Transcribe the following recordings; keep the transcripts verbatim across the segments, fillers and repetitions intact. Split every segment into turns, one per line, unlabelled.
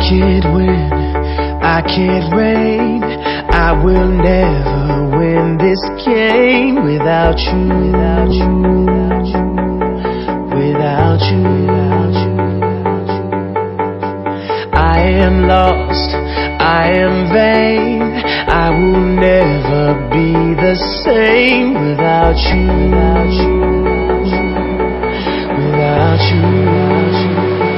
can't win, I can't reign, I will never win this game without you, without you, without you, without you. I am lost, I am vain, I will never be the same without you, without you, without you, without you.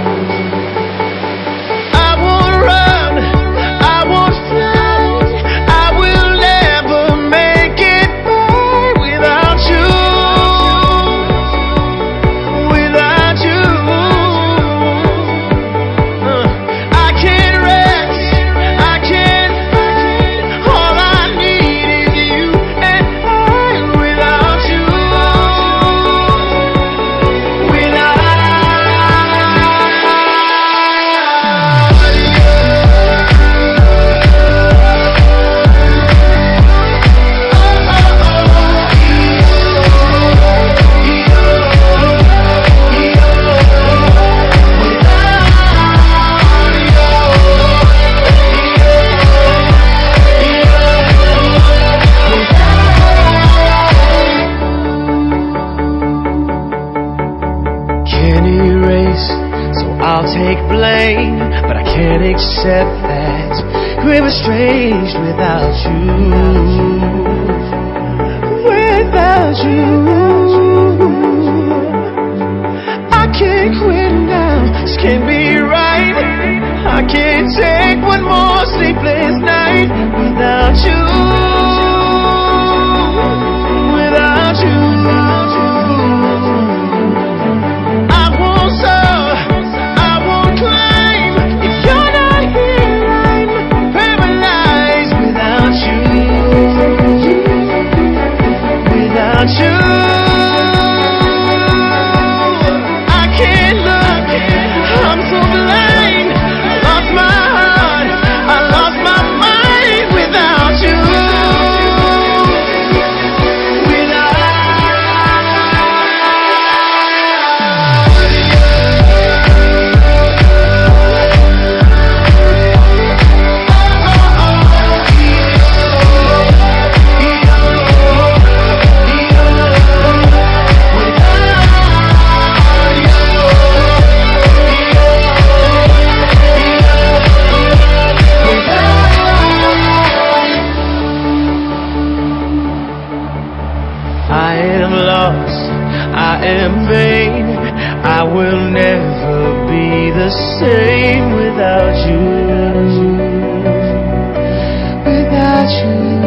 I'll take blame, but I can't accept that we're estranged without you, without you. I can't quit now, this can't be right. I can't take one more sleepless night without you, without you. I am lost, I am vain, I will never be the same without you, without you.